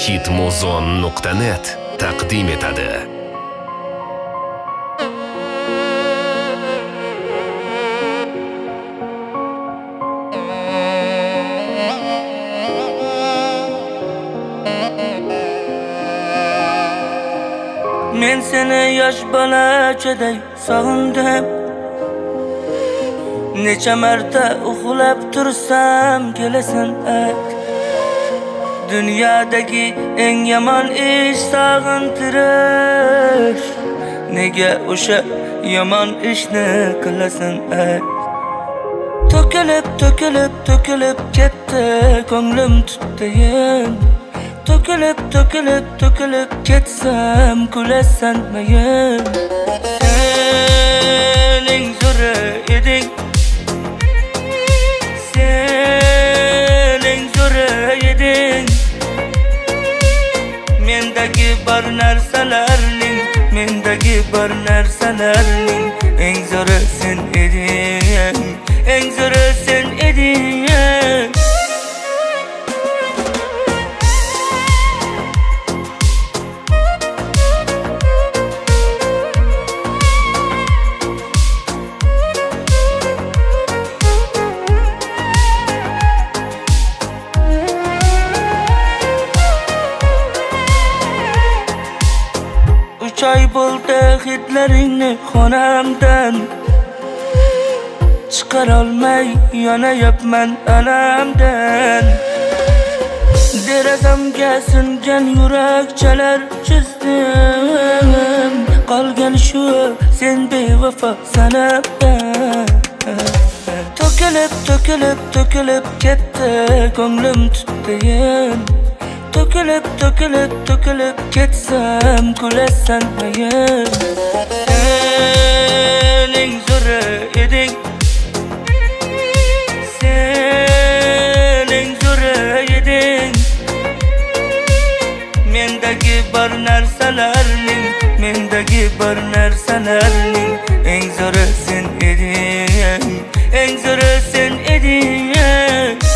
hitmuzon.net taqdim etadi. Men seni yosh bolachaday sog'indim. Necha marta uxlab tursam kelasan ayt. Dunyodagi eng yomon ish sog'intirish. Nega o'sha yomon ishni qilasan ayt. To'kilib ketdi ko'nglim tutdayin. To'kilib ketsam kulasan mayin. Sening zo'ri eding, sening zo'ri eding. Mendagi bor narsalarning eng zo'ri sen eding, eng zo'ri sen eding. Choy bo'ldi hidlaringni xonamdan, chiqarolmay yonayapman alamdan. Derazamga singan yurakchalar chizdim, qolgan shu sen bevafo sanabdan. To'kilib ketdi ko'nglim tutdayin. To'kilib ketsam kulasan mayin. Sening zo'ri eding, sening zo'ri eding. Mendagi bor narsalarning eng zo'ri sen eding, eng zo'ri sen eding.